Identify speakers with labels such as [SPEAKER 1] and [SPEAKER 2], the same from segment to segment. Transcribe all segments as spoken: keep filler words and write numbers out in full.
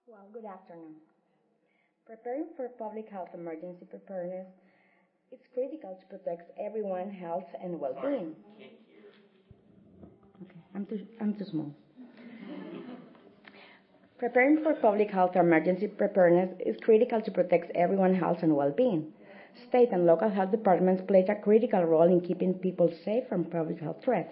[SPEAKER 1] Well, good afternoon. Preparing for public health emergency preparedness is critical to protect everyone's health and well-being. Okay, I'm too, I'm too small. Preparing for public health emergency preparedness is critical to protect everyone's health and well-being. State and local health departments play a critical role in keeping people safe from public health threats.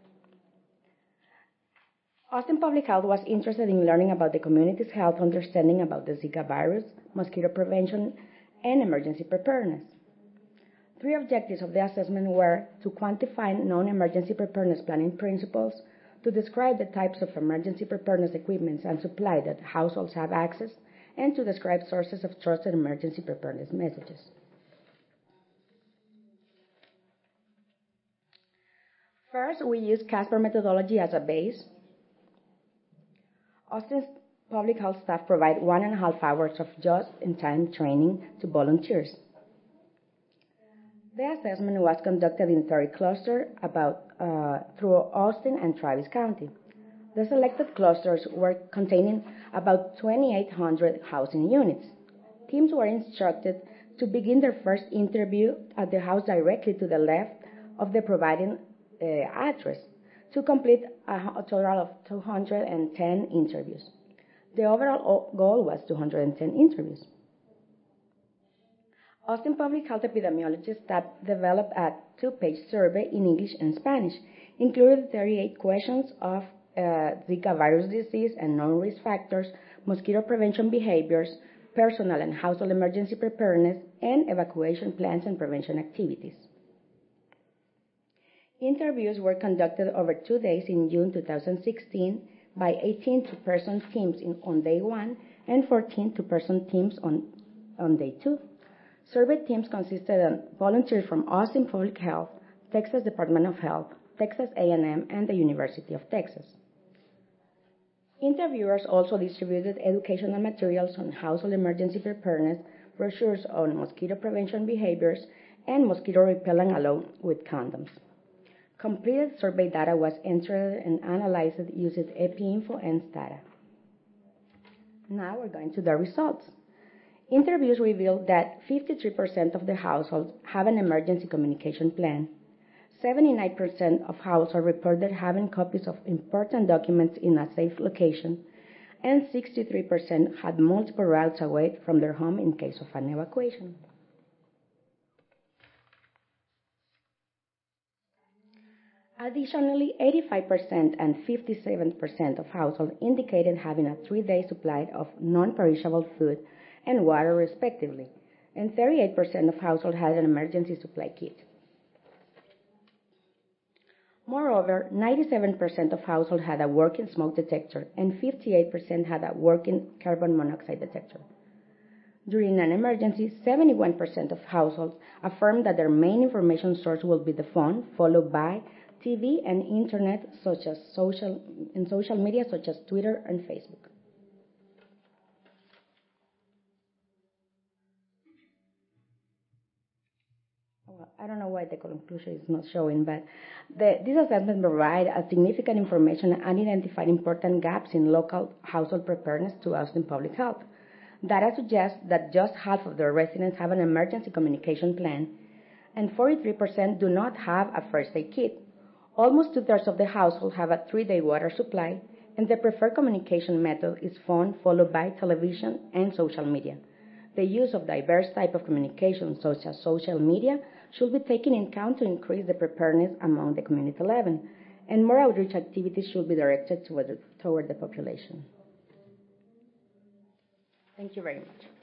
[SPEAKER 1] Austin Public Health was interested in learning about the community's health understanding about the Zika virus, mosquito prevention, and emergency preparedness. Three objectives of the assessment were to quantify non-emergency preparedness planning principles, to describe the types of emergency preparedness equipment and supply that households have access, and to describe sources of trusted emergency preparedness messages. First, we use Casper methodology as a base. Austin's public health staff provide one and a half hours of just-in-time training to volunteers. The assessment was conducted in thirty clusters about, uh, through Austin and Travis County. The selected clusters were containing about twenty-eight hundred housing units. Teams were instructed to begin their first interview at the house directly to the left of the providing uh, address to complete a, a total of two hundred ten interviews. The overall goal was two hundred ten interviews. Austin Public Health epidemiologist staff developed a two-page survey in English and Spanish, including thirty-eight questions of uh, Zika virus disease and non-risk factors, mosquito prevention behaviors, personal and household emergency preparedness, and evacuation plans and prevention activities. Interviews were conducted over two days in June two thousand sixteen by eighteen two-person teams in, on day one and fourteen two-person teams on, on day two. Survey teams consisted of volunteers from Austin Public Health, Texas Department of Health, Texas A and M, and the University of Texas. Interviewers also distributed educational materials on household emergency preparedness, brochures on mosquito prevention behaviors, and mosquito repellent along with condoms. Completed survey data was entered and analyzed using EpiInfo and Stata. Now we're going to the results. Interviews revealed that fifty-three percent of the households have an emergency communication plan. seventy-nine percent of households reported having copies of important documents in a safe location, and sixty-three percent had multiple routes away from their home in case of an evacuation. Additionally, eighty-five percent and fifty-seven percent of households indicated having a three-day supply of non-perishable food and water, respectively, and thirty-eight percent of households had an emergency supply kit. Moreover, ninety-seven percent of households had a working smoke detector, and fifty-eight percent had a working carbon monoxide detector. During an emergency, seventy-one percent of households affirmed that their main information source will be the phone, followed by T V and internet, such as social and social media such as Twitter and Facebook. Well, I don't know why the conclusion is not showing, but the, this assessment provides significant information and identified important gaps in local household preparedness to Austin Public Health. Data suggests that just half of the residents have an emergency communication plan, and forty-three percent do not have a first aid kit. Almost two-thirds of the household have a three-day water supply, and the preferred communication method is phone, followed by television and social media. The use of diverse types of communication, such as social media, should be taken in account to increase the preparedness among the community level, and more outreach activities should be directed toward the, toward the population. Thank you very much.